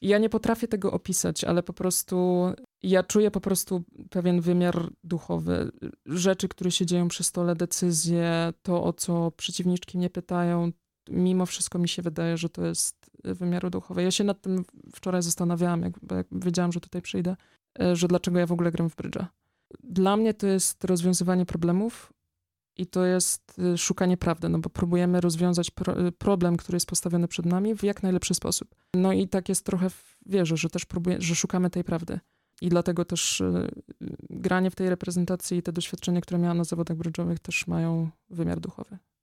Ja nie potrafię tego opisać, ale po prostu ja czuję po prostu pewien wymiar duchowy. Rzeczy, które się dzieją przy stole, decyzje, to o co przeciwniczki mnie pytają, mimo wszystko mi się wydaje, że to jest wymiaru duchowy. Ja się nad tym wczoraj zastanawiałam, jak wiedziałam, że tutaj przyjdę, że dlaczego ja w ogóle gram w brydża. Dla mnie to jest rozwiązywanie problemów i to jest szukanie prawdy, no bo próbujemy rozwiązać problem, który jest postawiony przed nami w jak najlepszy sposób. No i tak jest trochę w wierze, że też że szukamy tej prawdy. I dlatego też granie w tej reprezentacji i te doświadczenia, które miałam na zawodach brydżowych też mają wymiar duchowy.